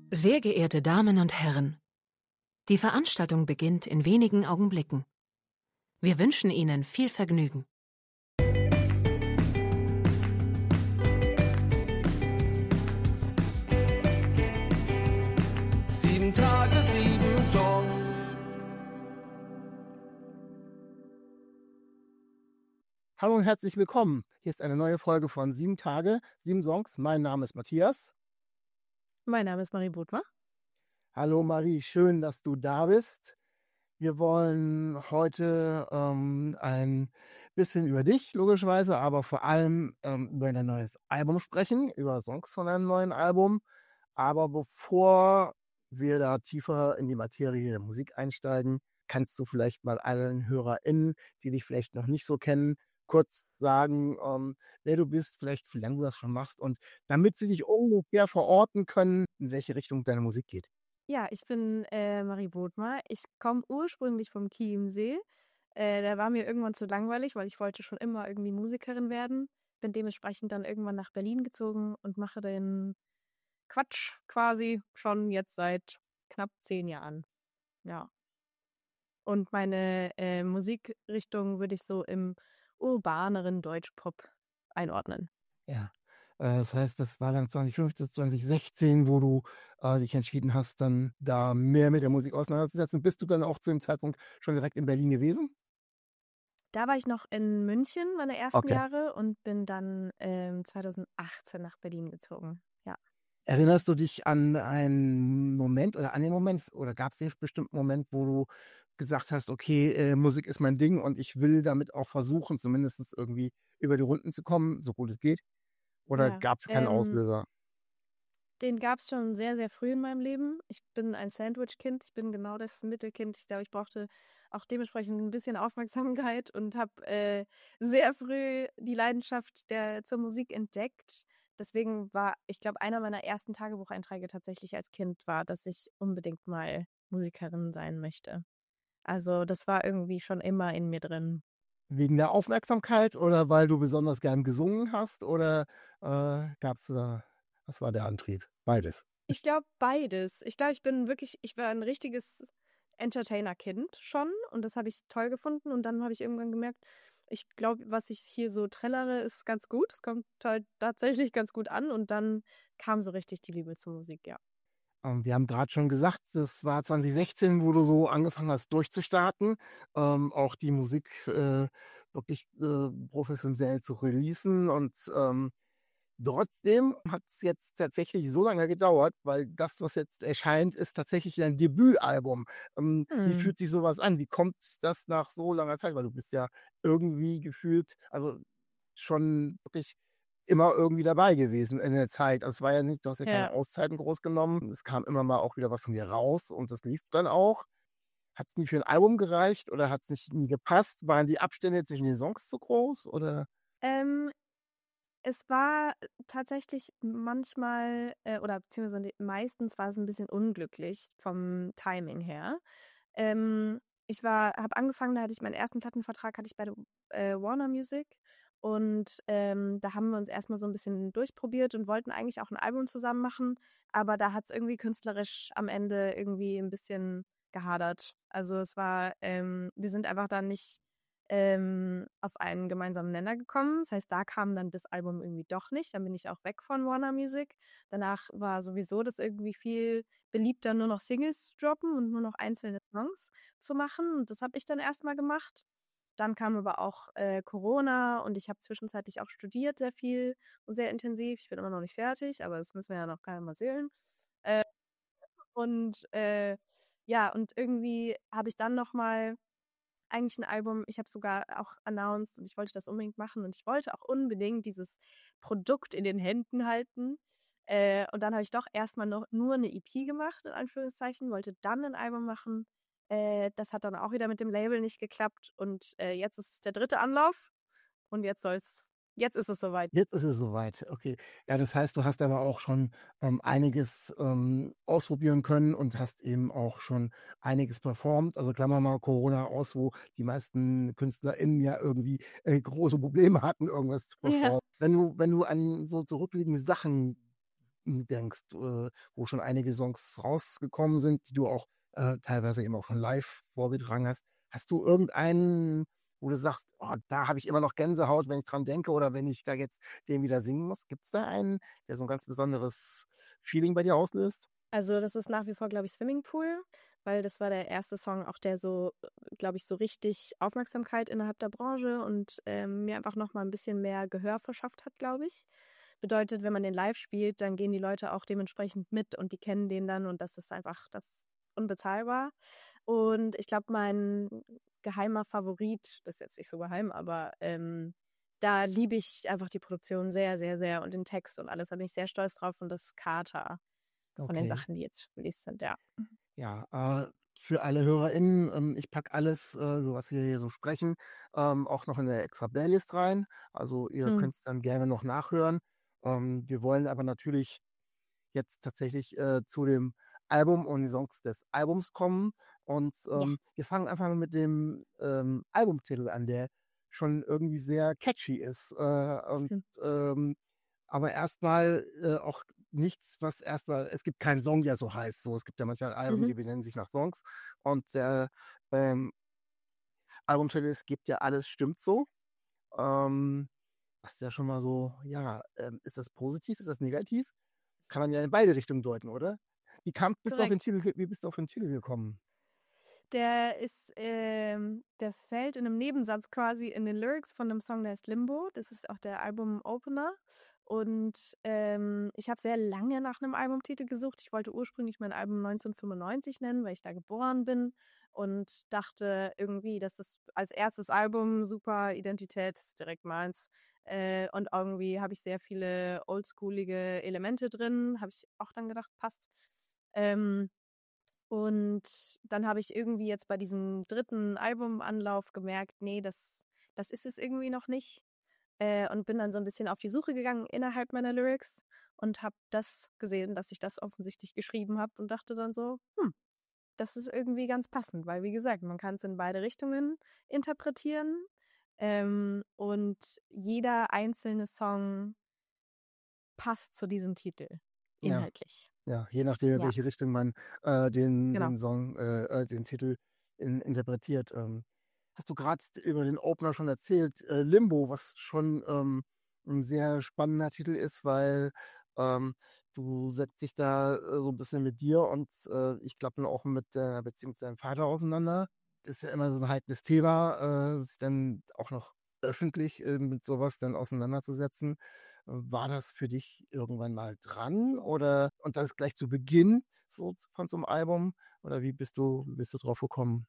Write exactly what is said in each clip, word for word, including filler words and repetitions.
Sehr geehrte Damen und Herren, die Veranstaltung beginnt in wenigen Augenblicken. Wir wünschen Ihnen viel Vergnügen. Sieben Tage, sieben Songs. Hallo und herzlich willkommen. Hier ist eine neue Folge von Sieben Tage, sieben Songs. Mein Name ist Matthias. Mein Name ist Marie Bodmer. Hallo Marie, schön, dass du da bist. Wir wollen heute ähm, ein bisschen über dich, logischerweise, aber vor allem ähm, über dein neues Album sprechen, über Songs von deinem neuen Album. Aber bevor wir da tiefer in die Materie der Musik einsteigen, kannst du vielleicht mal allen HörerInnen, die dich vielleicht noch nicht so kennen, kurz sagen, ähm, wer du bist, vielleicht wie lange du das schon machst und damit sie dich ungefähr verorten können, in welche Richtung deine Musik geht. Ja, ich bin äh, Marie Bodmer. Ich komme ursprünglich vom Chiemsee. Äh, da war mir irgendwann zu langweilig, weil ich wollte schon immer irgendwie Musikerin werden. Bin dementsprechend dann irgendwann nach Berlin gezogen und mache den Quatsch quasi schon jetzt seit knapp zehn Jahren. Ja. Und meine äh, Musikrichtung würde ich so im urbaneren Deutschpop einordnen. Ja, äh, das heißt, das war dann zwanzig fünfzehn, zwanzig sechzehn, wo du äh, dich entschieden hast, dann da mehr mit der Musik auseinanderzusetzen. Bist du dann auch zu dem Zeitpunkt schon direkt in Berlin gewesen? Da war ich noch in München meine ersten Okay. Jahre und bin dann ähm, zweitausendachtzehn nach Berlin gezogen. Ja. Erinnerst du dich an einen Moment oder an den Moment oder gab es den bestimmten Moment, wo du gesagt hast, okay, äh, Musik ist mein Ding und ich will damit auch versuchen, zumindest irgendwie über die Runden zu kommen, so gut es geht? Oder Ja, gab es keinen ähm, Auslöser? Den gab es schon sehr, sehr früh in meinem Leben. Ich bin ein Sandwich-Kind. Ich bin genau das Mittelkind. Ich glaube, ich brauchte auch dementsprechend ein bisschen Aufmerksamkeit und habe äh, sehr früh die Leidenschaft der, zur Musik entdeckt. Deswegen war, ich glaube, einer meiner ersten Tagebucheinträge tatsächlich als Kind war, dass ich unbedingt mal Musikerin sein möchte. Also das war irgendwie schon immer in mir drin. Wegen der Aufmerksamkeit oder weil du besonders gern gesungen hast oder äh, gab es da, was war der Antrieb? Beides. Ich glaube beides. Ich glaube, ich bin wirklich, ich war ein richtiges Entertainer-Kind schon und das habe ich toll gefunden und dann habe ich irgendwann gemerkt, ich glaube, was ich hier so trällere, ist ganz gut. Es kommt halt tatsächlich ganz gut an und dann kam so richtig die Liebe zur Musik, ja. Ähm, wir haben gerade schon gesagt, das war zwanzig sechzehn, wo du so angefangen hast durchzustarten, ähm, auch die Musik äh, wirklich äh, professionell zu releasen und ähm, trotzdem hat es jetzt tatsächlich so lange gedauert, weil das, was jetzt erscheint, ist tatsächlich dein Debütalbum. Ähm, Wie Hm. fühlt sich sowas an? Wie kommt das nach so langer Zeit? Weil du bist ja irgendwie gefühlt, also schon wirklich immer irgendwie dabei gewesen in der Zeit. Also es war ja nicht, du hast ja keine Ja. Auszeiten groß genommen. Es kam immer mal auch wieder was von dir raus und das lief dann auch. Hat es nie für ein Album gereicht oder hat es nicht nie gepasst? Waren die Abstände zwischen den Songs zu groß oder? Ähm, Es war tatsächlich manchmal, äh, oder beziehungsweise ne- meistens war es ein bisschen unglücklich vom Timing her. Ähm, ich war, habe angefangen, da hatte ich meinen ersten Plattenvertrag, hatte ich bei der äh, Warner Music und ähm, da haben wir uns erstmal so ein bisschen durchprobiert und wollten eigentlich auch ein Album zusammen machen, aber da hat es irgendwie künstlerisch am Ende irgendwie ein bisschen gehadert. Also es war, ähm, wir sind einfach dann nicht ähm, auf einen gemeinsamen Nenner gekommen. Das heißt, da kam dann das Album irgendwie doch nicht. Dann bin ich auch weg von Warner Music. Danach war sowieso das irgendwie viel beliebter, nur noch Singles zu droppen und nur noch einzelne Songs zu machen. Und das habe ich dann erstmal gemacht. Dann kam aber auch äh, Corona und ich habe zwischenzeitlich auch studiert sehr viel und sehr intensiv. Ich bin immer noch nicht fertig, aber das müssen wir ja noch gar nicht mal sehen. Äh, und äh, ja, und irgendwie habe ich dann nochmal eigentlich ein Album, ich habe sogar auch announced und ich wollte das unbedingt machen und ich wollte auch unbedingt dieses Produkt in den Händen halten. Äh, und dann habe ich doch erstmal noch nur eine E P gemacht, in Anführungszeichen, wollte dann ein Album machen. Äh, das hat dann auch wieder mit dem Label nicht geklappt und äh, jetzt ist es der dritte Anlauf und jetzt soll's, jetzt ist es soweit. Jetzt ist es soweit, okay. Ja, das heißt, du hast aber auch schon ähm, einiges ähm, ausprobieren können und hast eben auch schon einiges performt. Also klammern wir mal Corona aus, wo die meisten KünstlerInnen ja irgendwie äh, große Probleme hatten, irgendwas zu Ja. performen. Wenn du, wenn du an so zurückliegende Sachen zurückdenkst, äh, wo schon einige Songs rausgekommen sind, die du auch äh, teilweise eben auch schon live vorgetragen hast. Hast du irgendeinen, wo du sagst, oh, da habe ich immer noch Gänsehaut, wenn ich dran denke oder wenn ich da jetzt den wieder singen muss? Gibt es da einen, der so ein ganz besonderes Feeling bei dir auslöst? Also, das ist nach wie vor, glaube ich, Swimmingpool, weil das war der erste Song auch, der so, glaube ich, so richtig Aufmerksamkeit innerhalb der Branche und, ähm, mir einfach noch mal 'n bisschen mehr Gehör verschafft hat, glaube ich. Bedeutet, wenn man den live spielt, dann gehen die Leute auch dementsprechend mit und die kennen den dann und das ist einfach das ist unbezahlbar. Und ich glaube, mein geheimer Favorit, das ist jetzt nicht so geheim, aber, ähm, da liebe ich einfach die Produktion sehr, sehr, sehr und den Text und alles. Da bin ich sehr stolz drauf und das ist „Kater“ von den Okay. Sachen, die jetzt released sind, ja. Ja, äh, für alle HörerInnen, ähm, ich packe alles, äh, so was wir hier so sprechen, ähm, auch noch in der extra Playlist rein. Also ihr Mhm. könnt es dann gerne noch nachhören. Ähm, wir wollen aber natürlich jetzt tatsächlich äh, zu dem Album und die Songs des Albums kommen. Und Ja. ähm, wir fangen einfach mal mit dem ähm, Albumtitel an, der schon irgendwie sehr catchy ist. Äh, und Mhm. ähm, aber erstmal äh, auch nichts, was erstmal, es gibt keinen Song, der so heißt. So, es gibt ja manchmal Alben, Mhm. die benennen sich nach Songs. Und der ähm, Albumtitel ist Gibt ja alles stimmt so. Ähm, was ist ja schon mal so, ja, ähm, ist das positiv, ist das negativ? Kann man ja in beide Richtungen deuten, oder? Wie kam bist du auf den Korrekt. Titel ge wie bist du auf den Titel gekommen? Der ist, ähm der fällt in 'nem Nebensatz quasi in den Lyrics von 'nem Song, der heißt „Limbo“. Das ist auch der Album-Opener. Und, ähm, ich habe sehr lange nach 'nem Albumtitel gesucht. Ich wollte ursprünglich mein Album neunzehnhundertfünfundneunzig nennen, weil ich da geboren bin und dachte irgendwie, das ist als erstes Album super Identität, ist direkt meins. Äh, und irgendwie habe ich sehr viele oldschoolige Elemente drin, habe ich auch dann gedacht, passt. Ähm Und dann habe ich irgendwie jetzt bei diesem dritten Albumanlauf gemerkt, nee, das das ist es irgendwie noch nicht. Äh, und bin dann so ein bisschen auf die Suche gegangen innerhalb meiner Lyrics und habe das gesehen, dass ich das offensichtlich geschrieben habe und dachte dann so: „Hm, das ist irgendwie ganz passend“, weil wie gesagt, man kann es in beide Richtungen interpretieren, ähm, und jeder einzelne Song passt zu diesem Titel Ja, inhaltlich. ja, je nachdem, in Ja, welche Richtung man äh, den genau. den Song äh, äh, den Titel in interpretiert. Ähm, hast du gerade über den Opener schon erzählt, äh, „Limbo“, was schon ähm, 'n sehr spannender Titel ist, weil ähm, du setzt dich da äh, so ein bisschen mit dir und äh, ich glaube dann auch mit der Beziehung zu deinem Vater auseinander. Das ist ja immer so ein heikles Thema, äh, sich dann auch noch öffentlich äh, mit sowas dann auseinanderzusetzen. War das für dich irgendwann mal dran oder und das gleich zu Beginn so z von so 'nem Album oder wie bist du wie bist du drauf gekommen?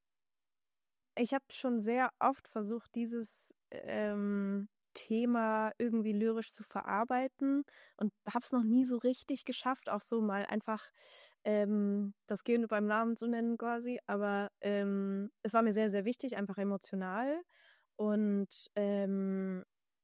Ich habe schon sehr oft versucht, dieses, ähm, Thema irgendwie lyrisch zu verarbeiten und habe es noch nie so richtig geschafft, auch so mal einfach, ähm, das Gehirn beim Namen zu nennen quasi. Aber, ähm, es war mir sehr, sehr wichtig, einfach emotional und, ähm,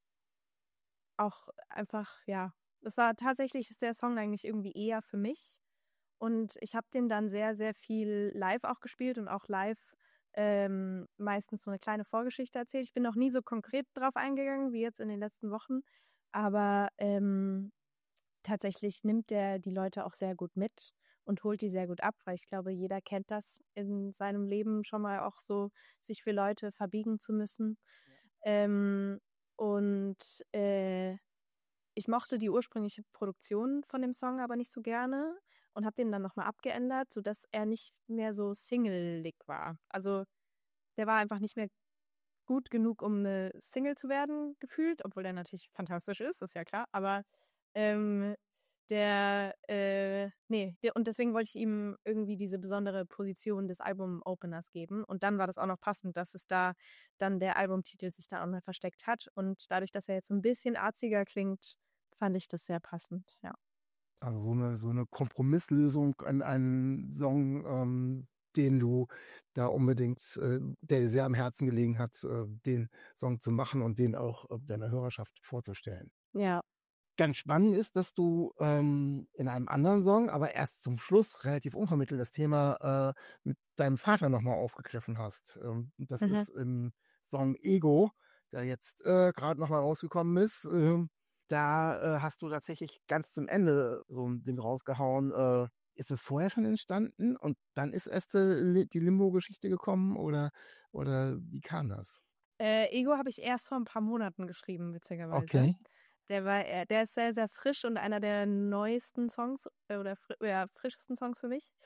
auch einfach, ja, es war tatsächlich ist der Song eigentlich irgendwie eher für mich. Und ich habe den dann sehr, sehr viel live auch gespielt und auch live, ähm, meistens so eine kleine Vorgeschichte erzählt. Ich bin noch nie so konkret drauf eingegangen wie jetzt in den letzten Wochen, aber, ähm, tatsächlich nimmt der die Leute auch sehr gut mit und holt die sehr gut ab, weil ich glaube, jeder kennt das in seinem Leben schon mal auch so, sich für Leute verbiegen zu müssen. Ähm, und, äh ich mochte die ursprüngliche Produktion von dem Song aber nicht so gerne und habe den dann noch mal abgeändert, sodass er nicht mehr so singelig war. Also, der war einfach nicht mehr gut genug, um 'ne Single zu werden gefühlt, obwohl der natürlich fantastisch ist, ist ja klar, aber, ähm, der, äh ne, der und deswegen wollte ich ihm irgendwie diese besondere Position des Album-Openers geben und dann war das auch noch passend, dass es da dann der Albumtitel sich da auch noch versteckt hat und dadurch, dass er jetzt so 'n bisschen arziger klingt, fand ich das sehr passend, ja. Also, so 'ne so 'ne Kompromisslösung an einen Song, ähm, den du da unbedingt äh, der dir sehr am Herzen gelegen hat, äh, den Song zu machen und den auch äh, deiner Hörerschaft vorzustellen. Ja. Ganz spannend ist, dass du ähm, in einem anderen Song, aber erst zum Schluss relativ unvermittelt das Thema äh, mit deinem Vater noch mal aufgegriffen hast. Ähm, das Mhm. ist im Song „Ego“, der jetzt äh, grad noch mal rausgekommen ist. Ähm da äh, hast du tatsächlich ganz zum Ende so ein Ding rausgehauen. Äh, ist das vorher schon entstanden und dann ist erst äh, Li- die Limbo-Geschichte gekommen oder, oder wie kam das? Äh, Ego habe ich erst vor ein paar Monaten geschrieben, witzigerweise. Okay. Der war, äh, der ist sehr, sehr frisch und einer der neuesten Songs äh, oder fri ja, frischesten Songs für mich.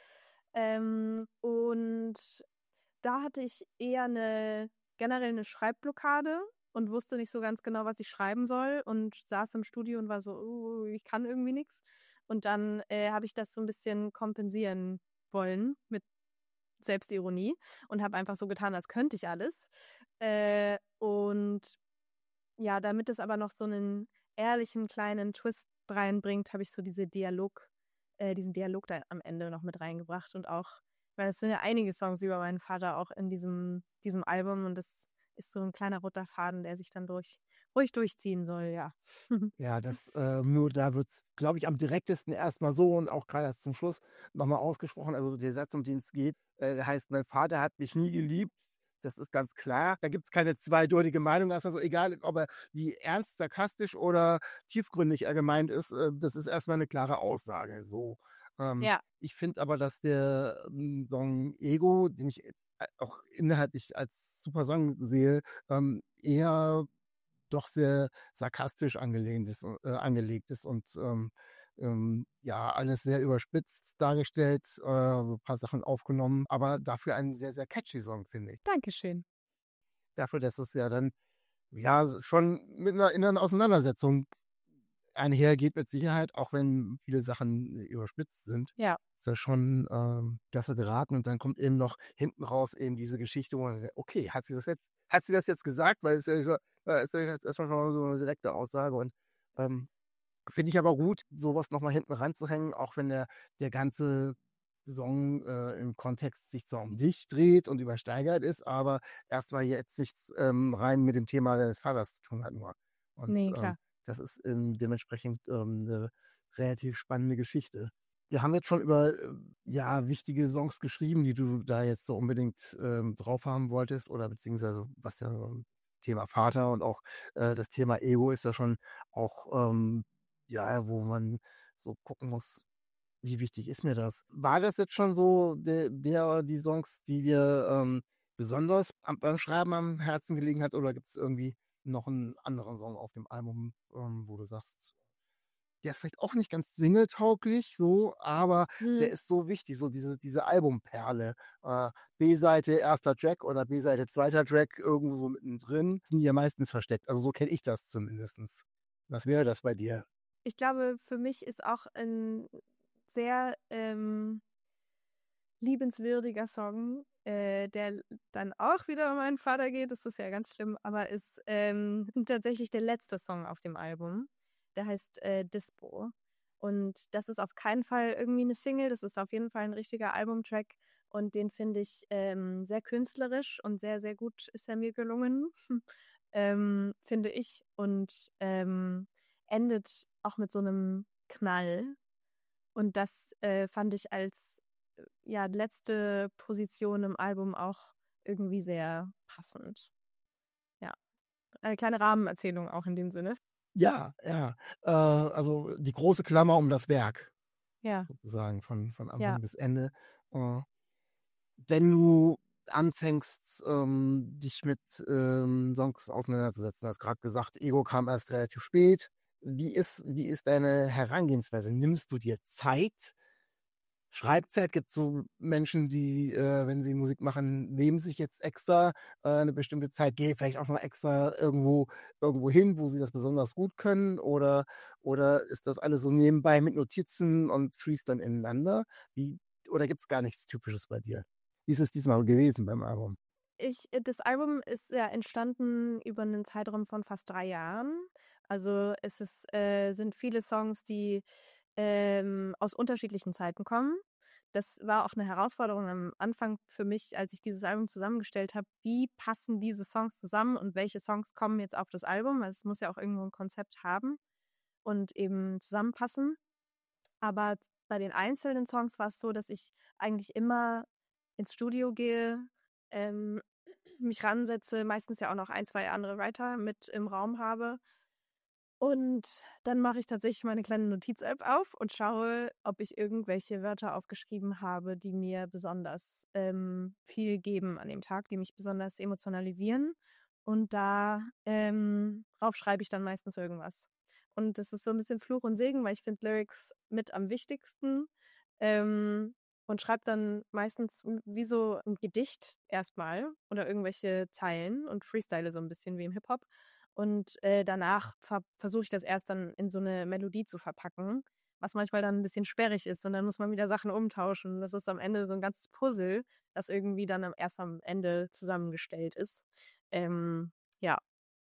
Ähm, und da hatte ich eher eine generell eine Schreibblockade und wusste nicht so ganz genau, was ich schreiben soll und saß im Studio und war so, uh, ich kann irgendwie nichts. Und dann äh, habe ich das so ein bisschen kompensieren wollen mit Selbstironie und habe einfach so getan, als könnte ich alles. Äh, und ja, damit es aber noch so einen ehrlichen kleinen Twist reinbringt, habe ich so diese Dialog, äh, diesen Dialog da am Ende noch mit reingebracht und auch, weil es sind ja einige Songs über meinen Vater auch in diesem, diesem Album und das ist so ein kleiner roter Faden, der sich dann durch, ruhig durchziehen soll, ja. Ja, das, äh, nur da wird's, glaube ich, am direktesten erstmal so und auch gerade zum Schluss nochmal ausgesprochen. Also der Satz, um den es geht, äh, der heißt, mein Vater hat mich nie geliebt. Das ist ganz klar. Da gibt es keine zweideutige Meinung. Also egal, ob er wie ernst, sarkastisch oder tiefgründig er gemeint ist, äh, das ist erstmal eine klare Aussage. So. Ähm, Ja, ich finde aber, dass der ähm, Song Ego, den ich äh, auch inhaltlich als super Song sehe, ähm, eher doch sehr sarkastisch angelehnt ist, äh, angelegt ist und ähm, ähm, ja, alles sehr überspitzt dargestellt, äh, so ein paar Sachen aufgenommen, aber dafür ein sehr, sehr catchy Song, finde ich. Dankeschön. Dafür, dass es ja dann ja schon mit einer inneren Auseinandersetzung einhergeht mit Sicherheit, auch wenn viele Sachen äh, überspitzt sind. Ja, Ist ja schon ähm, klasse geraten und dann kommt eben noch hinten raus eben diese Geschichte, wo man sagt, okay, hat sie das jetzt, hat sie das jetzt gesagt? Weil es ja, schon- äh, ist ja jetzt erstmal schon mal so eine direkte Aussage und ähm, finde ich aber gut, sowas nochmal hinten ranzuhängen, auch wenn der, der ganze Song äh, im Kontext sich zwar um dich dreht und übersteigert ist, aber erstmal jetzt nichts ähm, rein mit dem Thema deines Vaters zu tun hat nur. Und nee, ähm, klar. das ist ähm, dementsprechend ähm, eine relativ spannende Geschichte. Wir haben jetzt schon über äh, ja, wichtige Songs geschrieben, die du da jetzt so unbedingt ähm, drauf haben wolltest oder beziehungsweise was ja ähm, Thema Vater und auch äh, das Thema Ego ist ja schon auch ähm, ja, wo man so gucken muss, wie wichtig ist mir das? War das jetzt schon so der, der oder die Songs, die dir ähm, besonders am, beim Schreiben am Herzen gelegen hat, oder gibt es irgendwie noch einen anderen Song auf dem Album, ähm, wo du sagst, der ist vielleicht auch nicht ganz singletauglich, so, aber der Hm. ist so wichtig, so diese, diese Albumperle. Äh, B-Seite, erster Track oder B-Seite, zweiter Track, irgendwo so mittendrin, sind die ja meistens versteckt. Also so kenne ich das zumindest. Was wäre das bei dir? Ich glaube, für mich ist auch ein sehr ähm, liebenswürdiger Song, äh, der dann auch wieder um meinen Vater geht. Das ist ja ganz schlimm, aber ist ähm, tatsächlich der letzte Song auf dem Album. Der heißt äh, Dispo. Und das ist auf keinen Fall irgendwie eine Single, das ist auf jeden Fall ein richtiger Albumtrack. Und den finde ich ähm, sehr künstlerisch und sehr, sehr gut ist er mir gelungen, ähm, finde ich. Und ähm, endet auch mit so einem Knall. Und das äh, fand ich als äh, ja, letzte Position im Album auch irgendwie sehr passend. Ja, eine kleine Rahmenerzählung auch in dem Sinne. Ja, ja. Äh, also die große Klammer um das Werk, Ja, sozusagen, von, von ja. Anfang bis Ende. Äh, wenn du anfängst, ähm, dich mit ähm, Songs auseinanderzusetzen, du hast gerade gesagt, Ego kam erst relativ spät. Wie ist, wie ist deine Herangehensweise? Nimmst du dir Zeit? Schreibzeit gibt so Menschen, die, äh, wenn sie Musik machen, nehmen sich jetzt extra äh, eine bestimmte Zeit, gehen vielleicht auch noch extra irgendwo, irgendwo hin, wo sie das besonders gut können, oder, oder ist das alles so nebenbei mit Notizen und fließt dann ineinander? Wie, oder gibt es gar nichts Typisches bei dir? Wie ist es diesmal gewesen beim Album? Ich, äh, das Album ist ja entstanden über einen Zeitraum von fast drei Jahren. Also es ist, äh, sind viele Songs, die ähm, aus unterschiedlichen Zeiten kommen. Das war auch eine Herausforderung am Anfang für mich, als ich dieses Album zusammengestellt habe. Wie passen diese Songs zusammen und welche Songs kommen jetzt auf das Album? Also es muss ja auch irgendwo ein Konzept haben und eben zusammenpassen. Aber z- bei den einzelnen Songs war es so, dass ich eigentlich immer ins Studio gehe, ähm, mich ransetze, meistens ja auch noch ein, zwei andere Writer mit im Raum habe Und dann mache ich tatsächlich meine kleine Notiz-App auf und schaue, ob ich irgendwelche Wörter aufgeschrieben habe, die mir besonders ähm, viel geben an dem Tag, die mich besonders emotionalisieren. Und da ähm, drauf schreibe ich dann meistens irgendwas. Und das ist so ein bisschen Fluch und Segen, weil ich finde Lyrics mit am wichtigsten. Ähm, und schreibe dann meistens m- wie so ein Gedicht erstmal oder irgendwelche Zeilen und freestyle so ein bisschen wie im Hip-Hop. Und äh, danach ver versuche ich das erst dann in so eine Melodie zu verpacken, was manchmal dann ein bisschen sperrig ist und dann muss man wieder Sachen umtauschen. Das ist am Ende so ein ganzes Puzzle, das irgendwie dann am erst am Ende zusammengestellt ist. Ähm, ja,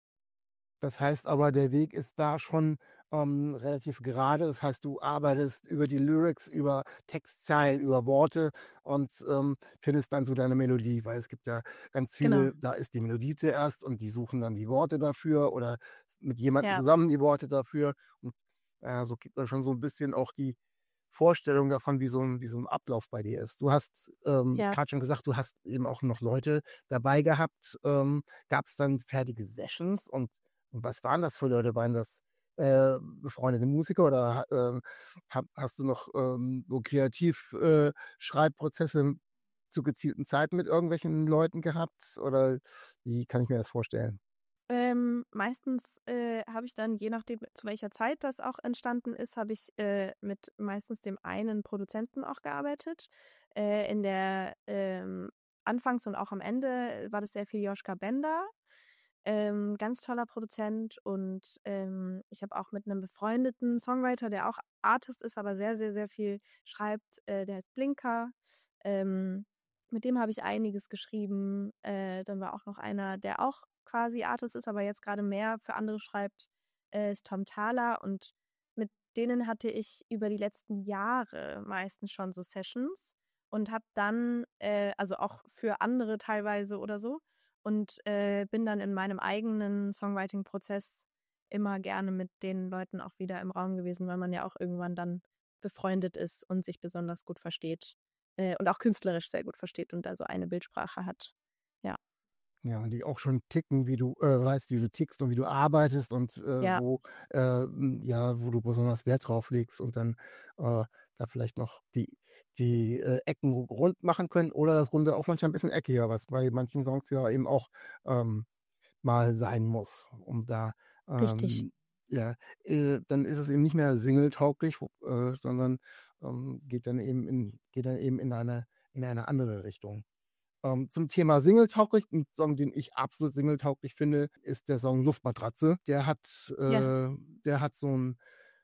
Das heißt aber, der Weg ist da schon ähm, relativ gerade. Das heißt, du arbeitest über die Lyrics, über Textzeilen, über Worte und ähm, findest dann so deine Melodie, weil es gibt ja ganz genau. viele, da ist die Melodie zuerst und die suchen dann die Worte dafür oder mit jemandem Ja, zusammen die Worte dafür. Und äh, so gibt man schon so ein bisschen auch die Vorstellung davon, wie so ein, wie so ein Ablauf bei dir ist. Du hast ähm, ja. gerade schon gesagt, du hast eben auch noch Leute dabei gehabt. Ähm, Gab es dann fertige Sessions und und was waren das für Leute? Waren das äh, befreundete Musiker oder ähm, hab, hast du noch ähm, so kreativ äh, Schreibprozesse zu gezielten Zeiten mit irgendwelchen Leuten gehabt? Oder wie kann ich mir das vorstellen? Ähm, meistens äh, habe ich dann, je nachdem, zu welcher Zeit das auch entstanden ist, habe ich äh, mit meistens dem einen Produzenten auch gearbeitet. Äh, in der ähm, Anfangs und auch am Ende war das sehr viel Joschka Bender. Ähm, ganz toller Produzent und ähm, ich habe auch mit einem befreundeten Songwriter, der auch Artist ist, aber sehr, sehr, sehr viel schreibt, äh, der heißt Blinker. Ähm, mit dem habe ich einiges geschrieben. Äh, dann war auch noch einer, der auch quasi Artist ist, aber jetzt gerade mehr für andere schreibt, äh, ist Tom Thaler. Und mit denen hatte ich über die letzten Jahre meistens schon so Sessions und habe dann, äh, also auch für andere teilweise oder so, und äh, bin dann in meinem eigenen Songwriting-Prozess immer gerne mit den Leuten auch wieder im Raum gewesen, weil man ja auch irgendwann dann befreundet ist und sich besonders gut versteht äh, und auch künstlerisch sehr gut versteht und da so eine Bildsprache hat. Ja, Ja, und die auch schon ticken, wie du äh, weißt, wie du tickst und wie du arbeitest und äh, ja, wo, äh, m, ja, wo du besonders Wert drauf legst und dann äh, da vielleicht noch die, die äh, Ecken rund machen können oder das Runde auch manchmal ein bisschen eckiger, was bei manchen Songs ja eben auch ähm, mal sein muss, um da, richtig. ähm, ja, äh, dann ist es eben nicht mehr singletauglich, wo- äh, sondern ähm, geht dann eben in, geht dann eben in eine, in eine andere Richtung. Ähm, zum Thema singletauglich, ein Song, den ich absolut singletauglich finde, ist der Song Luftmatratze. Der hat, Ja, äh, der hat so ein,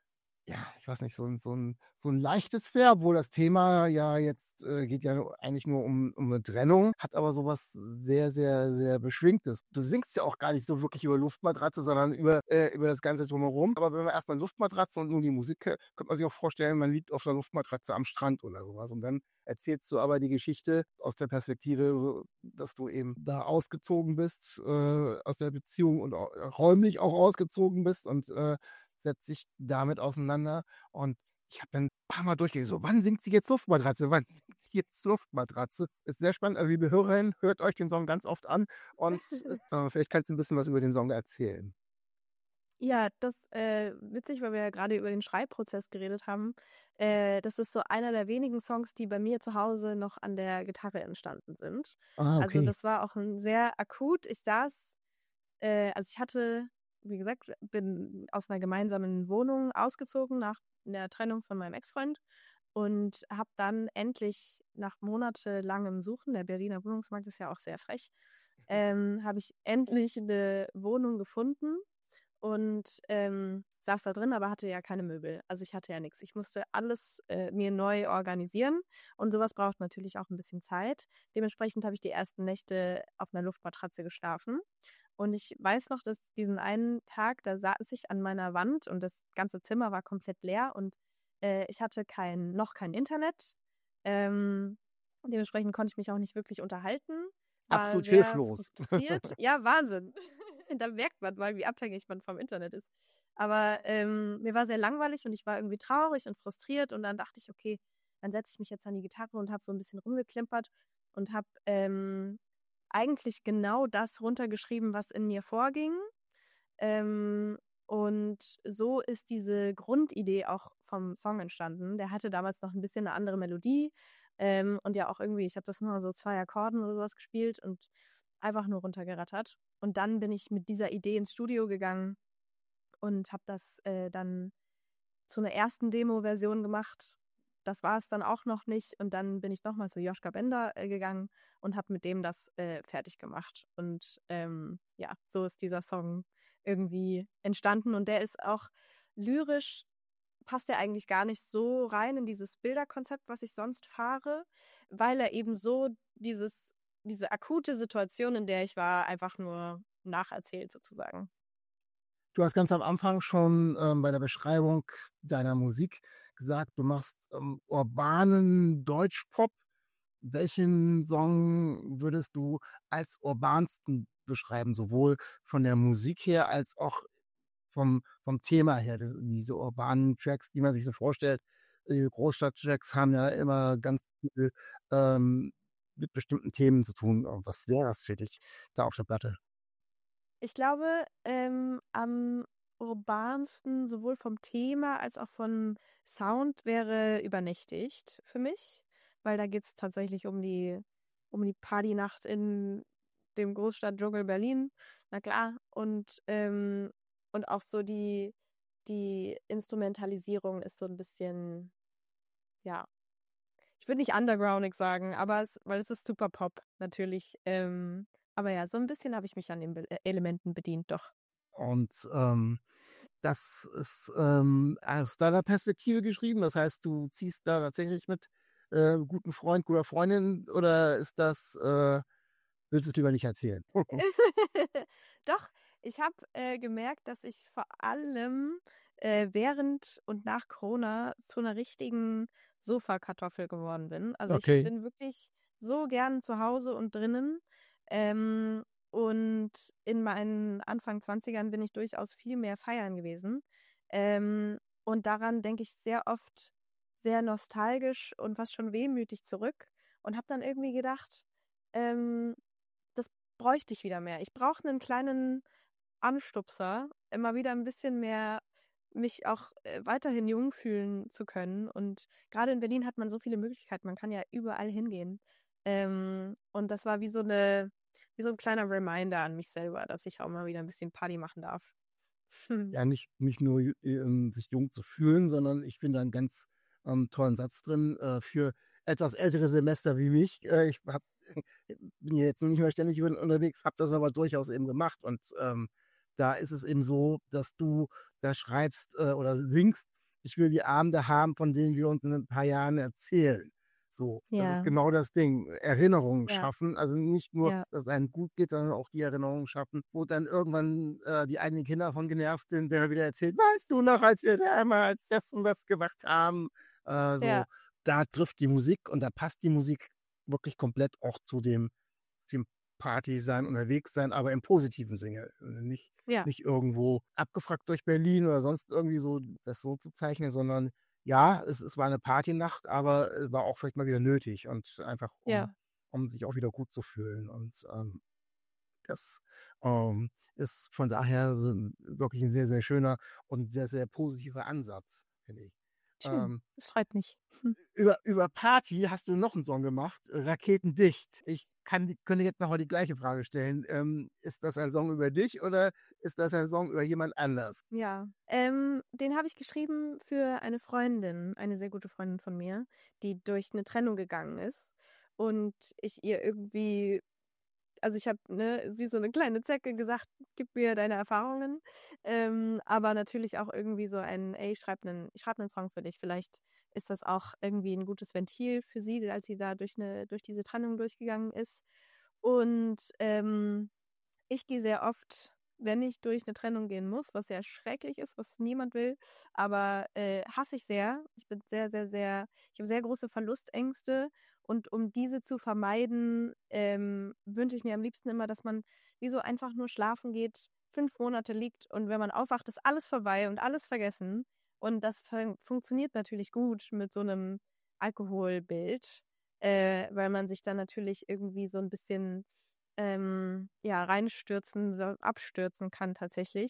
ja, ich weiß nicht, so ein, so ein, so ein leichtes Flair, obwohl das Thema ja jetzt äh, geht ja eigentlich nur um, um eine Trennung, hat aber sowas sehr, sehr, sehr Beschwingtes. Du singst ja auch gar nicht so wirklich über Luftmatratze, sondern über, äh, über das Ganze drumherum. Aber wenn man erstmal Luftmatratze und nur die Musik hört, könnte man sich auch vorstellen, man liegt auf einer Luftmatratze am Strand oder sowas. Und dann erzählst du aber die Geschichte aus der Perspektive, dass du eben da ausgezogen bist, äh, aus der Beziehung und auch, räumlich auch ausgezogen bist und äh, setzt sich damit auseinander. Und ich habe dann ein paar Mal durchgelesen, so, wann singt sie jetzt Luftmatratze? Wann singt sie jetzt Luftmatratze? Ist sehr spannend. Also, liebe Hörerinnen, hört euch den Song ganz oft an und äh, vielleicht kannst du ein bisschen was über den Song erzählen. ja, das äh, witzig, weil wir ja gerade über den Schreibprozess geredet haben. Äh, das ist so einer der wenigen Songs, die bei mir zu Hause noch an der Gitarre entstanden sind. Ah, Also okay. das war auch ein sehr akut. Ich saß, äh, also ich hatte, wie gesagt, bin aus einer gemeinsamen Wohnung ausgezogen nach der Trennung von meinem Ex-Freund und habe dann endlich nach monatelangem Suchen, der Berliner Wohnungsmarkt ist ja auch sehr frech, ähm, habe ich endlich eine Wohnung gefunden und ähm, saß da drin, aber hatte ja keine Möbel. Also ich hatte ja nichts. Ich musste alles äh, mir neu organisieren und sowas braucht natürlich auch ein bisschen Zeit. Dementsprechend habe ich die ersten Nächte auf einer Luftmatratze geschlafen. Und ich weiß noch, dass diesen einen Tag, da saß ich an meiner Wand und das ganze Zimmer war komplett leer und äh, ich hatte kein, noch kein Internet. Ähm, dementsprechend konnte ich mich auch nicht wirklich unterhalten, war Absolut sehr hilflos. frustriert. Ja, Wahnsinn. Da merkt man mal, wie abhängig man vom Internet ist. Aber ähm, mir war sehr langweilig und ich war irgendwie traurig und frustriert und dann dachte ich, okay, dann setze ich mich jetzt an die Gitarre und habe so ein bisschen rumgeklimpert und habe ähm, eigentlich genau das runtergeschrieben, was in mir vorging. Ähm, Und so ist diese Grundidee auch vom Song entstanden. Der hatte damals noch ein bisschen eine andere Melodie ähm, und ja auch irgendwie, ich habe das nur so zwei Akkorden oder sowas gespielt und einfach nur runtergerattert. Und dann bin ich mit dieser Idee ins Studio gegangen und habe das äh, dann zu einer ersten Demo-Version gemacht. Das war es dann auch noch nicht. Und dann bin ich nochmal zu Joschka Bender äh, gegangen und habe mit dem das äh, fertig gemacht. Und ähm, ja, so ist dieser Song irgendwie entstanden. Und der ist auch lyrisch, passt er eigentlich gar nicht so rein in dieses Bilderkonzept, was ich sonst fahre, weil er eben so dieses, diese akute Situation, in der ich war, einfach nur nacherzählt sozusagen. Du hast ganz am Anfang schon ähm, bei der Beschreibung deiner Musik gesagt, du machst ähm, urbanen Deutschpop. Welchen Song würdest du als urbansten beschreiben, sowohl von der Musik her als auch vom, vom Thema her? Das, diese urbanen Tracks, die man sich so vorstellt, die Großstadt-Tracks haben ja immer ganz viel ähm, mit bestimmten Themen zu tun. Was wäre das für dich da auf der Platte? Ich glaube, ähm, am urbansten sowohl vom Thema als auch von Sound wäre Übernächtigt für mich, weil da geht es tatsächlich um die, um die Partynacht in dem Großstadtdschungel Berlin, na klar. Und, ähm, und auch so die, die Instrumentalisierung ist so ein bisschen, ja, ich würde nicht undergroundig sagen, aber es, weil es ist super Pop natürlich. Ähm, aber ja, so ein bisschen habe ich mich an den Be äh, Elementen bedient, doch. Und ähm, das ist ähm, aus deiner Perspektive geschrieben. Das heißt, du ziehst da tatsächlich mit äh, guten Freund, guter Freundin oder ist das, äh, willst du es lieber nicht erzählen? Doch, ich habe äh, gemerkt, dass ich vor allem äh, während und nach Corona zu einer richtigen Sofakartoffel geworden bin. Also ich Okay. bin wirklich so gern zu Hause und drinnen. Ähm, und in meinen Anfang Zwanzigern bin ich durchaus viel mehr feiern gewesen. Ähm, und daran denke ich sehr oft sehr nostalgisch und fast schon wehmütig zurück und habe dann irgendwie gedacht, ähm, das bräuchte ich wieder mehr. Ich brauche einen kleinen Anstupser, immer wieder ein bisschen mehr mich auch äh, weiterhin jung fühlen zu können. Und gerade in Berlin hat man so viele Möglichkeiten, man kann ja überall hingehen. Ähm, und das war wie so eine, wie so ein kleiner Reminder an mich selber, dass ich auch mal wieder ein bisschen Party machen darf. Hm. Ja, nicht, nicht nur ähm, sich jung zu fühlen, sondern ich finde einen ganz ähm, tollen Satz drin äh, für etwas ältere Semester wie mich. Äh, ich hab, bin ja jetzt noch nicht mehr ständig über- unterwegs, habe das aber durchaus eben gemacht. Und ähm, da ist es eben so, dass du da schreibst äh, oder singst, ich will die Abende haben, von denen wir uns in ein paar Jahren erzählen. So, das ist Ja, genau das Ding. Erinnerungen ja, schaffen, also nicht nur, ja, dass es einem gut geht, sondern auch die Erinnerungen schaffen, wo dann irgendwann äh, die eigenen Kinder von genervt sind, der wieder erzählt, weißt du noch, als wir damals das und das gemacht haben. Äh, so, ja, da trifft die Musik und da passt die Musik wirklich komplett auch zu dem, dem Party sein, unterwegs sein, aber im positiven Sinne. Nicht, ja, nicht irgendwo abgefragt durch Berlin oder sonst irgendwie so das so zu zeichnen, sondern ja, es, es war eine Partynacht, aber es war auch vielleicht mal wieder nötig und einfach um, ja. um sich auch wieder gut zu fühlen. Und ähm, das ähm, ist von daher so ein- wirklich ein sehr, sehr schöner und sehr, sehr positiver Ansatz, finde ich. Schön. Ähm, Das freut mich. Hm. über, über Party hast du noch einen Song gemacht, äh, Raketendicht. Ich kann, die- könnte jetzt noch mal die gleiche Frage stellen. Ähm, ist das ein Song über dich oder ist das ein Song über jemand anders? Ja, ähm, den habe ich geschrieben für eine Freundin, eine sehr gute Freundin von mir, die durch eine Trennung gegangen ist und ich ihr irgendwie, also ich habe, ne, wie so eine kleine Zecke gesagt: „Gib mir deine Erfahrungen“, ähm, aber natürlich auch irgendwie so ein: „Ey, ich schreibe 'nen ich schreibe 'nen Song für dich.“ Vielleicht ist das auch irgendwie ein gutes Ventil für sie, als sie da durch 'ne durch diese Trennung durchgegangen ist. Und, ähm ich gehe sehr oft, wenn ich durch eine Trennung gehen muss, was sehr schrecklich ist, was niemand will, aber, äh, hasse ich sehr. Ich bin sehr, sehr, sehr ich habe sehr große Verlustängste und um diese zu vermeiden, ähm, wünsche ich mir am liebsten immer, dass man wie so einfach nur schlafen geht, fünf Monate liegt und wenn man aufwacht, ist alles vorbei und alles vergessen. Und das fun funktioniert natürlich gut mit so einem Alkoholbild, äh, weil man sich dann natürlich irgendwie so ein bisschen ähm, ja, reinstürzen oder abstürzen kann tatsächlich.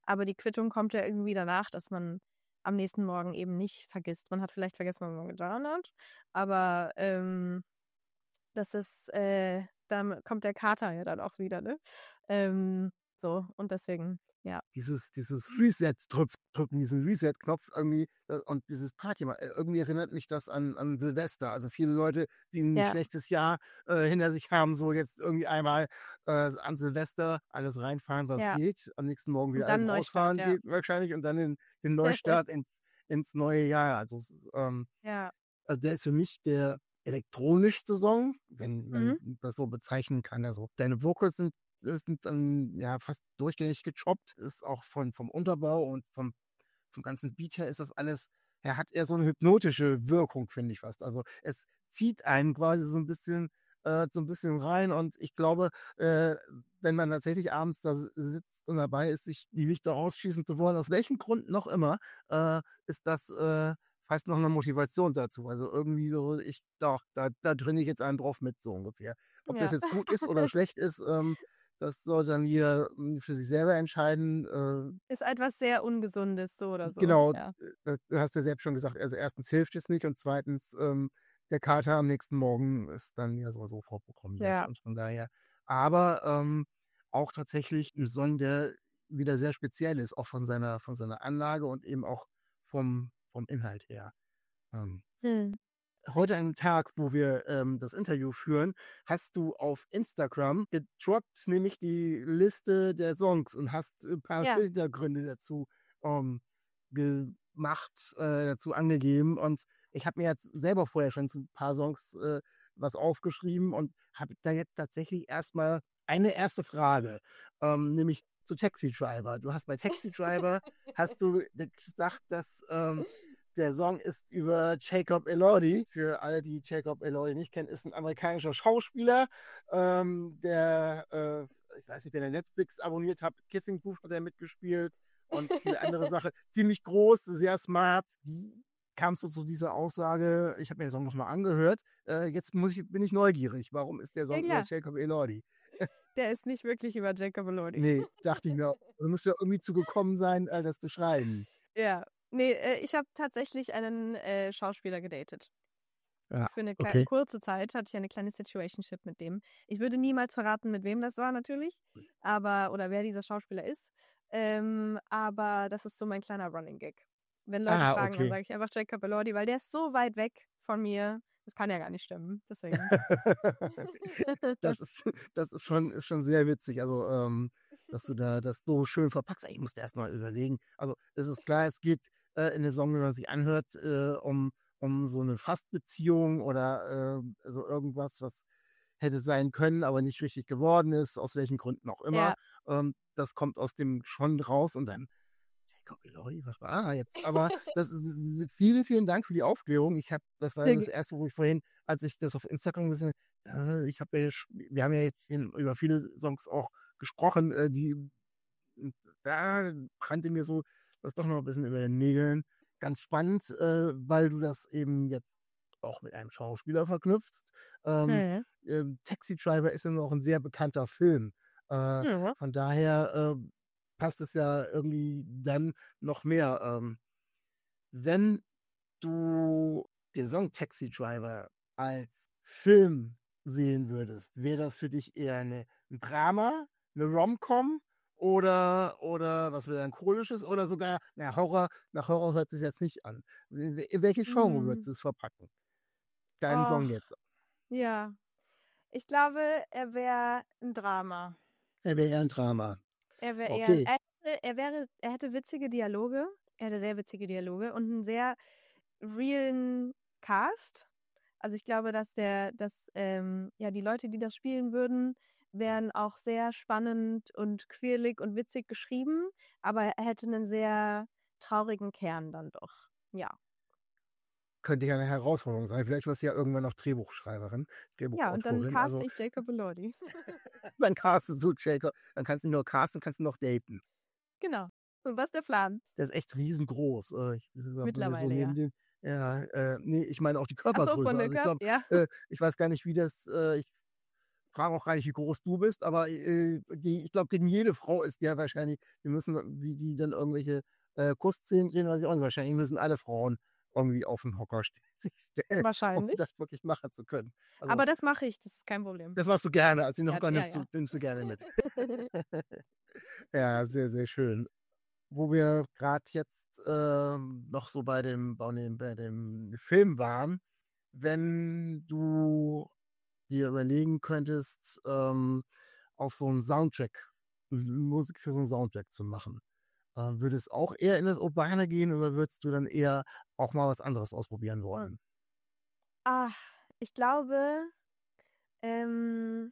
aber die Quittung kommt ja irgendwie danach, dass man am nächsten Morgen eben nicht vergisst. Man hat vielleicht vergessen, was man getan hat, aber ähm, das ist, äh, dann kommt der Kater ja dann auch wieder, ne? Ähm, so, und deswegen, ja. Dieses, dieses Reset-Drücken, diesen Reset-Knopf irgendwie äh, und dieses Party, ma- äh, irgendwie erinnert mich das an, an Silvester. Also viele Leute, die ein Ja, schlechtes Jahr äh, hinter sich haben, so jetzt irgendwie einmal äh, an Silvester alles reinfahren, was ja. geht, am nächsten Morgen wieder Und dann alles Neustart, rausfahren ja. geht wahrscheinlich und dann den, den Neustart ins, ins neue Jahr. Also es, ähm, Ja. also der ist für mich der elektronischste Song, wenn man Mhm. das so bezeichnen kann. Also deine Vocals sind, sind dann ja fast durchgängig gechoppt, ist auch von, vom Unterbau und vom, vom ganzen Beat her ist das alles, er hat eher so eine hypnotische Wirkung, finde ich fast. Also es zieht einen quasi so ein bisschen, äh, so ein bisschen rein und ich glaube, äh, wenn man tatsächlich abends da sitzt und dabei ist, sich die Lichter ausschießen zu wollen, aus welchen Gründen noch immer, äh, ist das äh, fast noch eine Motivation dazu. Also irgendwie so, ich doch, da, da drinne ich jetzt einen drauf mit, so ungefähr. Ob das Ja. jetzt gut ist oder schlecht ist, ähm, das soll dann jeder mm, für sich selber entscheiden. Äh, Ist etwas sehr Ungesundes, so oder so. genau, Ja. äh, du hast ja selbst schon gesagt, also erstens hilft es nicht und zweitens, ähm, der Kater am nächsten Morgen ist dann ja sowieso vorprogrammiert. Ja. Und von daher, aber ähm, auch tatsächlich ein Song, der wieder sehr speziell ist, auch von seiner, von seiner Anlage und eben auch vom, vom Inhalt her. Ähm, Hm. heute an einem Tag, wo wir ähm, das Interview führen, hast du auf Instagram gedroppt, nämlich die Liste der Songs und hast ein paar Ja. Hintergründe dazu ähm, gemacht, äh, dazu angegeben. Und ich habe mir jetzt selber vorher schon zu ein paar Songs äh, was aufgeschrieben und habe da jetzt tatsächlich erstmal eine erste Frage, ähm, nämlich zu Taxi Driver. Du hast bei Taxi Driver hast du gesagt, dass ähm, der Song ist über Jacob Elordi. Für alle, die Jacob Elordi nicht kennen, ist ein amerikanischer Schauspieler, ähm, der, äh, ich weiß nicht, wer der Netflix abonniert hat, Kissing Booth hat er mitgespielt und viele andere Sachen. Ziemlich groß, sehr smart. Wie kamst du zu dieser Aussage? Ich habe mir den Song nochmal angehört. Äh, jetzt muss ich, bin ich neugierig. Warum ist der Ja, Song über klar. Jacob Elordi? Der ist nicht wirklich über Jacob Elordi. Nee, dachte ich mir. Du musst ja irgendwie zugekommen sein, äh, das zu schreiben. Ja. Nee, äh, ich habe tatsächlich einen äh, Schauspieler gedatet. Ja, Für eine klei- okay. kurze Zeit hatte ich eine kleine Situationship mit dem. Ich würde niemals verraten, mit wem das war natürlich, aber oder wer dieser Schauspieler ist. Ähm, aber das ist so mein kleiner Running Gag. Wenn Leute Ah, fragen, dann okay. sage ich einfach Jacob Elordi, weil der ist so weit weg von mir. Das kann ja gar nicht stimmen. Deswegen. Das ist, das ist schon, ist schon sehr witzig. Also, ähm, dass du da das so schön verpackst. Ich musste erst mal überlegen. Also, es ist klar, es geht äh, in dem Song, wenn man sich anhört, äh, um, um so eine Fastbeziehung oder äh, so irgendwas, was hätte sein können, aber nicht richtig geworden ist, aus welchen Gründen auch immer. Ja. Ähm, das kommt aus dem schon raus und dann Jacob Elordi, was war ah, jetzt? Aber das ist, vielen, vielen Dank für die Aufklärung. Ich habe, das war Sehr das ge- erste, wo ich vorhin, als ich das auf Instagram gesehen habe, äh, ich habe ja, jetzt- wir haben ja jetzt in, über viele Songs auch gesprochen, äh, die, da brannte mir so das doch noch ein bisschen über den Nägeln. Ganz spannend, äh, weil du das eben jetzt auch mit einem Schauspieler verknüpfst. Ähm, Mhm. ähm, Taxi Driver ist ja noch ein sehr bekannter Film. Äh, Ja. von daher äh, passt es ja irgendwie dann noch mehr. Ähm, wenn du den Song Taxi Driver als Film sehen würdest, wäre das für dich eher eine, ein Drama, eine Rom-Com oder, oder was melancholisches oder sogar, na, Horror, nach Horror hört sich jetzt nicht an. In in welche Genre würdest Hm. du es verpacken? Deinen Oh, Song jetzt. ja. Ich glaube, er wäre ein Drama. Er wäre eher ein Drama. Er wäre eher, Okay. er, hätte- er wäre, er hätte witzige Dialoge. Er hätte sehr witzige Dialoge und einen sehr realen Cast. Also ich glaube, dass der, dass ähm, ja die Leute, die das spielen würden, wären auch sehr spannend und quirlig und witzig geschrieben, aber er hätte einen sehr traurigen Kern dann doch. Ja. Könnte ja eine Herausforderung sein. Vielleicht wirst du ja irgendwann noch Drehbuchschreiberin, Ja, und dann Drehbuchautorin. cast Also ich Jacob Elordi. dann castest du Jacob, dann kannst du nicht nur casten, kannst du noch daten. Genau. Und was ist der Plan? Der ist echt riesengroß. Äh, Ich, so Mittlerweile, neben ja. den, ja, äh, nee, ich meine auch die Ach so, Körpergröße. von der Also ich Körper, glaube, ja. äh, ich weiß gar nicht, wie das, äh, ich frage auch gar nicht, wie groß du bist, aber äh, die, ich glaube, gegen jede Frau ist ja wahrscheinlich, wir müssen, wie die dann irgendwelche äh, Kussszenen drehen, weiß ich auch nicht, wahrscheinlich müssen alle Frauen irgendwie auf den Hocker stehen, sich stellen, um Wahrscheinlich. das wirklich machen zu können. Also, Aber das mache ich, das ist kein Problem. das machst du gerne, also den Ja, Hocker ja, nimmst, ja. Du, nimmst du gerne mit. Ja, sehr, sehr schön. Wo wir gerade jetzt ähm, noch so bei dem, bei dem, bei dem Film waren, wenn du dir überlegen könntest, ähm, auf so einen Soundtrack, Musik für so einen Soundtrack zu machen, äh, würde es auch eher in das Urbane gehen oder würdest du dann eher auch mal was anderes ausprobieren wollen? Ach, ich glaube, ähm,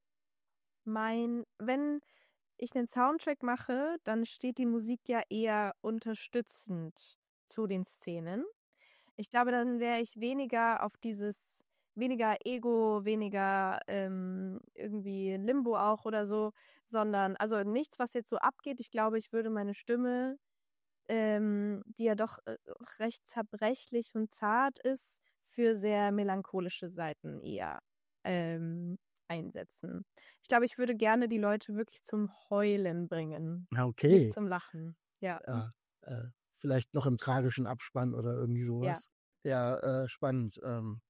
mein, wenn ich einen Soundtrack mache, dann steht die Musik ja eher unterstützend zu den Szenen. Ich glaube, dann wäre ich weniger auf dieses, weniger Ego, weniger ähm, irgendwie Limbo auch oder so, sondern, also nichts, was jetzt so abgeht. Ich glaube, ich würde meine Stimme, ähm, die ja doch äh, recht zerbrechlich und zart ist, für sehr melancholische Seiten eher ähm, einsetzen. Ich glaube, ich würde gerne die Leute wirklich zum Heulen bringen, Na, nicht okay. zum Lachen. Ja, Ja, äh, vielleicht noch im tragischen Abspann oder irgendwie ja. sowas. Ja, äh, spannend. Ähm,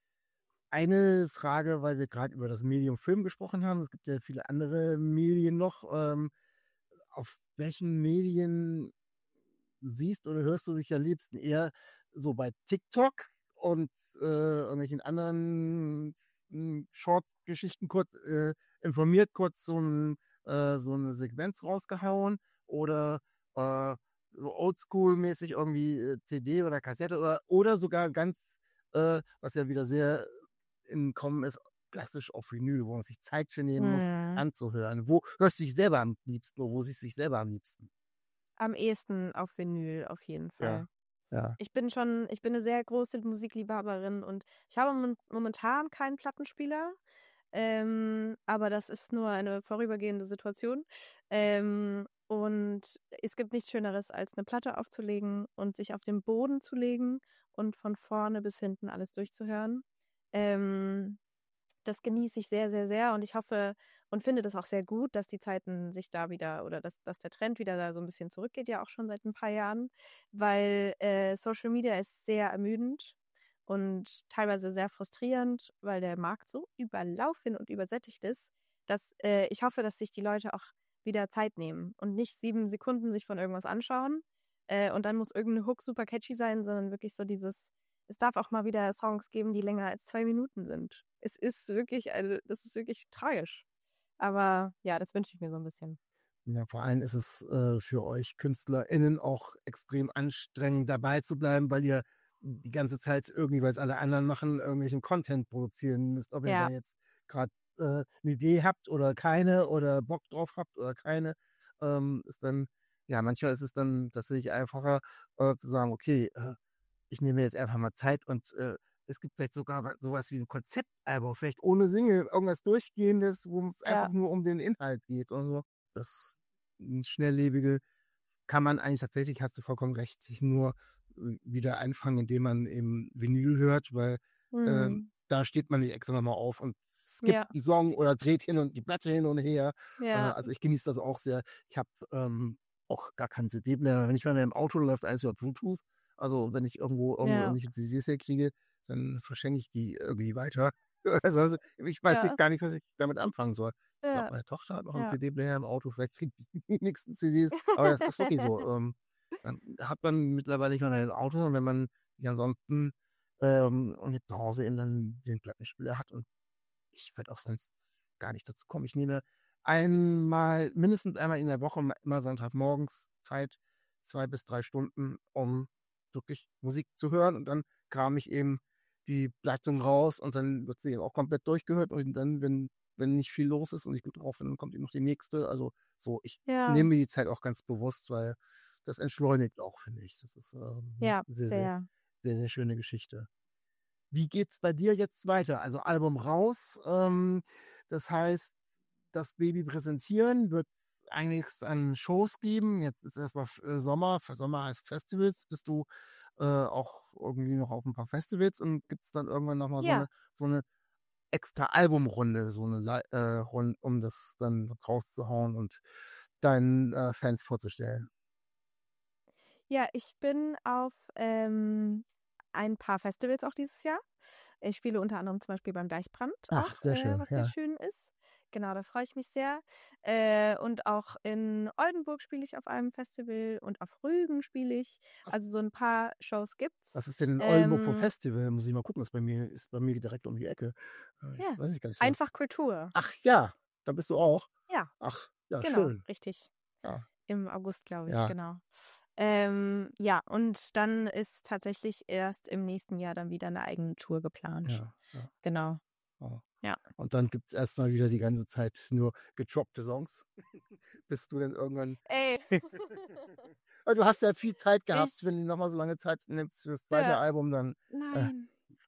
eine Frage, weil wir gerade über das Medium Film gesprochen haben. Es gibt ja viele andere Medien noch. Ähm, auf welchen Medien siehst oder hörst du dich am liebsten eher so bei TikTok und äh, irgendwelchen anderen hm, Short-Geschichten kurz äh, informiert, kurz so, ein, äh, so eine Sequenz rausgehauen oder äh, so oldschool-mäßig irgendwie äh, C D oder Kassette oder, oder sogar ganz, äh, was ja wieder sehr in Kommen ist, klassisch auf Vinyl, wo man sich Zeit für nehmen muss, Hm. anzuhören. Wo hörst du dich selber am liebsten oder wo siehst du dich selber am liebsten? Am ehesten auf Vinyl, auf jeden Fall. Ja, ja. Ich bin schon, ich bin eine sehr große Musikliebhaberin und ich habe mon- momentan keinen Plattenspieler, ähm, aber das ist nur eine vorübergehende Situation. Ähm, und es gibt nichts Schöneres, als eine Platte aufzulegen und sich auf den Boden zu legen und von vorne bis hinten alles durchzuhören. Ähm, das genieße ich sehr, sehr, sehr und ich hoffe und finde das auch sehr gut, dass die Zeiten sich da wieder oder dass, dass der Trend wieder da so ein bisschen zurückgeht, ja auch schon seit ein paar Jahren, weil äh, Social Media ist sehr ermüdend und teilweise sehr frustrierend, weil der Markt so überlaufen und übersättigt ist, dass äh, ich hoffe, dass sich die Leute auch wieder Zeit nehmen und nicht sieben Sekunden sich von irgendwas anschauen äh, und dann muss irgendeine Hook super catchy sein, sondern wirklich so dieses es darf auch mal wieder Songs geben, die länger als zwei Minuten sind. Es ist wirklich, also das ist wirklich tragisch. Aber ja, das wünsche ich mir so ein bisschen. Ja, vor allem ist es äh, für euch KünstlerInnen auch extrem anstrengend, dabei zu bleiben, weil ihr die ganze Zeit irgendwie, weil es alle anderen machen, irgendwelchen Content produzieren müsst. Ob ihr da Ja, jetzt gerade äh, eine Idee habt oder keine oder Bock drauf habt oder keine, ähm, ist dann, ja, manchmal ist es dann tatsächlich einfacher äh, zu sagen, okay, äh, ich nehme mir jetzt einfach mal Zeit und äh, es gibt vielleicht sogar sowas wie ein Konzeptalbum, vielleicht ohne Single, irgendwas Durchgehendes, wo es ja, einfach nur um den Inhalt geht und so. Das hm, Schnelllebige kann man eigentlich tatsächlich, hast du vollkommen recht, sich nur äh, wieder einfangen, indem man eben Vinyl hört, weil ähm, mhm. da steht man nicht extra nochmal auf und skippt Ja, einen Song oder dreht hin und die Platte hin und her. Äh, ja, also ich genieße das auch sehr. Ich habe ähm, auch gar keinen C D-Player. Wenn ich mal im Auto läuft, alles über Bluetooth. Also wenn ich irgendwo, irgendwo ja, irgendwelche C Ds herkriege, dann verschenke ich die irgendwie weiter. Also, also ich weiß nicht, ja, gar nicht, was ich damit anfangen soll. Ich glaube, ja, meine Tochter hat noch einen ja. C D-Player im Auto, vielleicht kriegt die die nächsten C Ds. Aber das ist wirklich so. Ähm, dann hat man mittlerweile nicht mal ein Auto, und wenn man sich ansonsten ähm, und jetzt zu Hause eben dann den Plattenspieler hat und ich würde auch sonst gar nicht dazu kommen. Ich nehme einmal, mindestens einmal in der Woche, immer Sonntagmorgens Zeit, zwei bis drei Stunden, um wirklich Musik zu hören. Und dann kram ich eben die Platten raus und dann wird sie eben auch komplett durchgehört. Und dann, wenn, wenn nicht viel los ist und ich gut drauf bin, dann kommt eben noch die nächste. Also so, ich Ja, nehme mir die Zeit auch ganz bewusst, weil das entschleunigt auch, finde ich. Das ist ähm, eine ja, sehr, sehr, sehr. sehr, sehr schöne Geschichte. Wie geht's bei dir jetzt weiter? Also Album raus, ähm, das heißt, das Baby präsentieren wird eigentlich an Shows geben. Jetzt ist erstmal äh, Sommer, für Sommer heißt Festivals. Bist du äh, auch irgendwie noch auf ein paar Festivals und gibt es dann irgendwann nochmal so Ja, eine, so eine extra Albumrunde, so eine Li- äh, Runde, um das dann rauszuhauen und deinen äh, Fans vorzustellen? Ja, ich bin auf ähm, ein paar Festivals auch dieses Jahr. Ich spiele unter anderem zum Beispiel beim Deichbrand Ach, auch, sehr äh, schön, was sehr ja. schön ist. Genau, da freue ich mich sehr. Äh, und auch in Oldenburg spiele ich auf einem Festival und auf Rügen spiele ich. Was, Also so ein paar Shows gibt's. was ist denn in Oldenburg vom Ähm, Festival? Muss ich mal gucken, das ist bei mir, ist bei mir direkt um die Ecke. Äh, ja, Weiß ich gar nicht so. einfach Kultur. Ach ja, da bist du auch. Ja, Ach, ja, genau, schön. richtig. Ja, Im August, glaube ich, ja, genau. Ähm, ja, und dann ist tatsächlich erst im nächsten Jahr dann wieder eine eigene Tour geplant. ja, ja. Genau, Oh. ja. Und dann gibt es erstmal wieder die ganze Zeit nur gedroppte Songs, bis du dann irgendwann. Ey, Aber du hast ja viel Zeit gehabt, ich, wenn du nochmal so lange Zeit nimmst für das zweite ja, Album, dann. Äh, nein.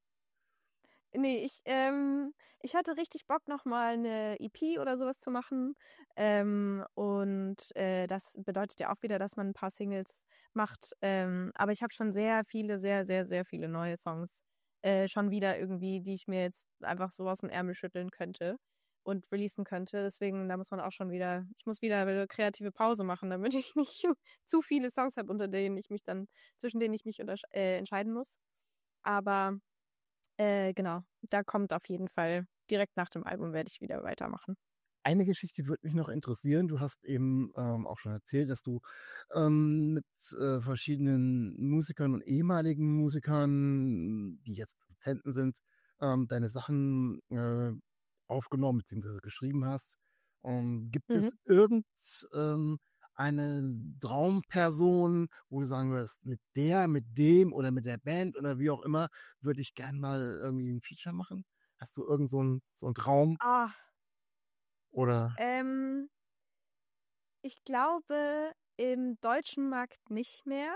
Nee, ich, ähm, ich hatte richtig Bock, nochmal eine E P oder sowas zu machen. Ähm, und äh, das bedeutet ja auch wieder, dass man ein paar Singles macht. Ähm, aber ich habe schon sehr viele, sehr, sehr, sehr viele neue Songs äh, schon wieder irgendwie, die ich mir jetzt einfach so aus dem Ärmel schütteln könnte und releasen könnte. Deswegen, da muss man auch schon wieder, ich muss wieder eine kreative Pause machen, damit ich nicht zu viele Songs habe, unter denen ich mich dann, zwischen denen ich mich untersch- äh, entscheiden muss. Aber äh, genau, da kommt auf jeden Fall, direkt nach dem Album werde ich wieder weitermachen. Eine Geschichte würde mich noch interessieren. Du hast eben ähm, auch schon erzählt, dass du ähm, mit äh, verschiedenen Musikern und ehemaligen Musikern, die jetzt Produzenten sind, ähm, deine Sachen äh, aufgenommen bzw. geschrieben hast. Ähm, gibt Mhm. es irgendeine ähm, Traumperson, wo du sagen würdest, mit der, mit dem oder mit der Band oder wie auch immer, würde ich gern mal irgendwie ein Feature machen? Hast du irgend so einen so einen Traum Ah, oder? ähm, ich glaube, im deutschen Markt nicht mehr.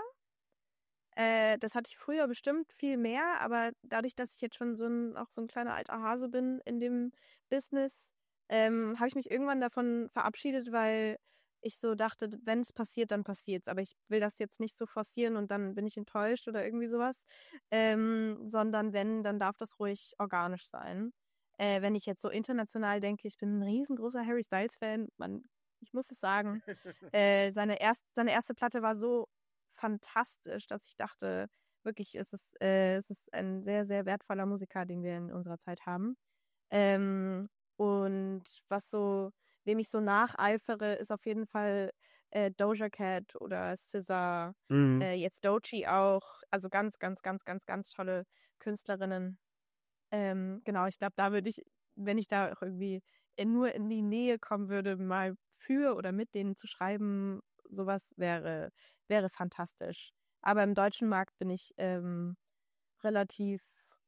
Äh, das hatte ich früher bestimmt viel mehr, aber dadurch, dass ich jetzt schon so ein, auch so ein kleiner alter Hase bin in dem Business, ähm, habe ich mich irgendwann davon verabschiedet, weil ich so dachte, wenn es passiert, dann passiert's. Aber ich will das jetzt nicht so forcieren und dann bin ich enttäuscht oder irgendwie sowas. Ähm, sondern wenn, dann darf das ruhig organisch sein. Äh, wenn ich jetzt so international denke, ich bin ein riesengroßer Harry Styles-Fan, man, ich muss es sagen. Äh, seine, erst, seine erste Platte war so fantastisch, dass ich dachte, wirklich, es ist, äh, es ist ein sehr, sehr wertvoller Musiker, den wir in unserer Zeit haben. Ähm, und was so, wem ich so nacheifere, ist auf jeden Fall äh, Doja Cat oder S Z A, Mhm. äh, jetzt Doechii auch. Also ganz, ganz, ganz, ganz, ganz tolle Künstlerinnen. Ähm, genau, ich glaube, da würde ich, wenn ich da auch irgendwie in, nur in die Nähe kommen würde, mal für oder mit denen zu schreiben, sowas wäre, wäre fantastisch. Aber im deutschen Markt bin ich ähm, relativ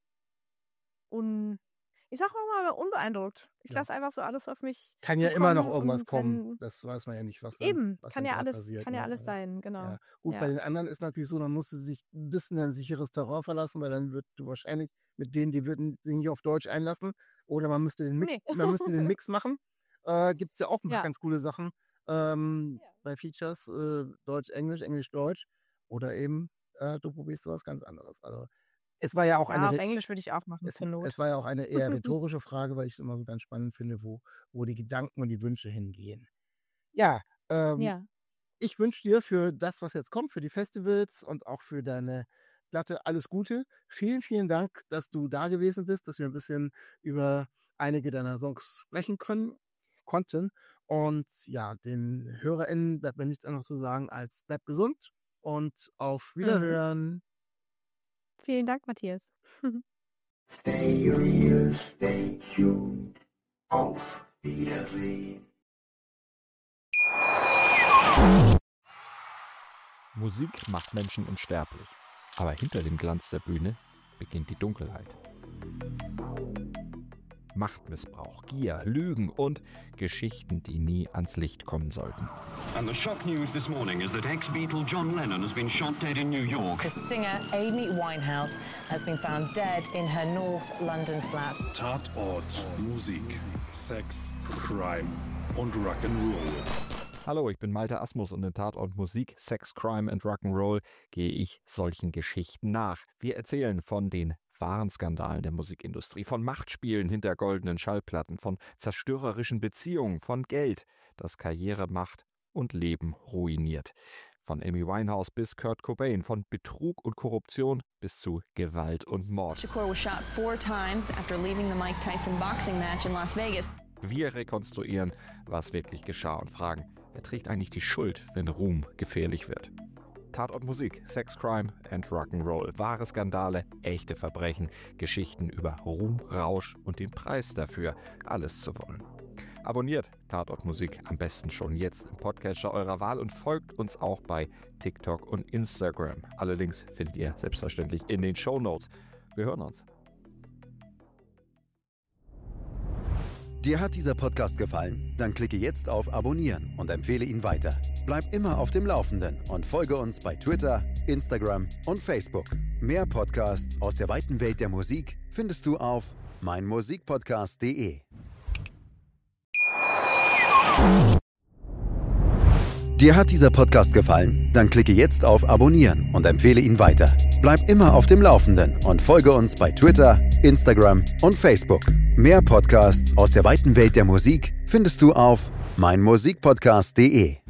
un, ich sag auch mal unbeeindruckt. Ich Ja. lasse einfach so alles auf mich Kann ja immer noch zukommen irgendwas und kommen. wenn, Das weiß man ja nicht, was dann, eben, was kann dann ja gerade alles, passiert. kann ja Ne? alles Also, sein, genau. ja. Gut, bei Ja. den anderen ist natürlich so, dann musst du sich ein bisschen ein sicheres Terrain verlassen, weil dann würdest du wahrscheinlich mit denen, die würden sich nicht auf Deutsch einlassen. Oder man müsste den Mix, Nee. man müsste den Mix machen. Äh, Gibt es ja auch ein paar Ja. ganz coole Sachen ähm, Ja. bei Features. Äh, Deutsch, Englisch, Englisch, Deutsch. Oder eben, äh, du probierst was ganz anderes. Also es war ja auch eine Ja, auf Re- Englisch würde ich auch machen, es, zur Not. es war ja auch eine eher rhetorische Frage, weil ich es immer so ganz spannend finde, wo, wo die Gedanken und die Wünsche hingehen. Ja, ähm, Ja. ich wünsche dir für das, was jetzt kommt, für die Festivals und auch für deine Platte alles Gute. Vielen, vielen Dank, dass du da gewesen bist, dass wir ein bisschen über einige deiner Songs sprechen können, konnten. Und ja, den HörerInnen bleibt mir nichts anderes zu sagen als bleib gesund und auf Mhm. Wiederhören. Vielen Dank, Matthias. Stay real, stay tuned. Auf Wiedersehen. Musik macht Menschen unsterblich, aber hinter dem Glanz der Bühne beginnt die Dunkelheit. Machtmissbrauch, Gier, Lügen und Geschichten, die nie ans Licht kommen sollten. And the shock news this morning is that ex-Beatle John Lennon has been shot dead in New York. The singer Amy Winehouse has been found dead in her North London flat. Tatort, Musik, Sex, Crime und Rock'n'Roll. Hallo, ich bin Malte Asmus und in Tatort Musik, Sex, Crime and Rock'n'Roll gehe ich solchen Geschichten nach. Wir erzählen von den wahren Skandalen der Musikindustrie, von Machtspielen hinter goldenen Schallplatten, von zerstörerischen Beziehungen, von Geld, das Karriere macht und Leben ruiniert. Von Amy Winehouse bis Kurt Cobain, von Betrug und Korruption bis zu Gewalt und Mord. Shakur was shot four times after leaving the Mike Tyson boxing match in Las Vegas. Wir rekonstruieren, was wirklich geschah und fragen, wer trägt eigentlich die Schuld, wenn Ruhm gefährlich wird? Tatort Musik, Sex, Crime and Rock'n'Roll. Wahre Skandale, echte Verbrechen, Geschichten über Ruhm, Rausch und den Preis dafür, alles zu wollen. Abonniert Tatort Musik am besten schon jetzt im Podcatcher eurer Wahl und folgt uns auch bei TikTok und Instagram. Alle Links findet ihr selbstverständlich in den Shownotes. Wir hören uns. Dir hat dieser Podcast gefallen? Dann klicke jetzt auf Abonnieren und empfehle ihn weiter. Bleib immer auf dem Laufenden und folge uns bei Twitter, Instagram und Facebook. Mehr Podcasts aus der weiten Welt der Musik findest du auf meinmusikpodcast punkt de. Dir hat dieser Podcast gefallen? Dann klicke jetzt auf Abonnieren und empfehle ihn weiter. Bleib immer auf dem Laufenden und folge uns bei Twitter, Instagram und Facebook. Mehr Podcasts aus der weiten Welt der Musik findest du auf meinmusikpodcast punkt de.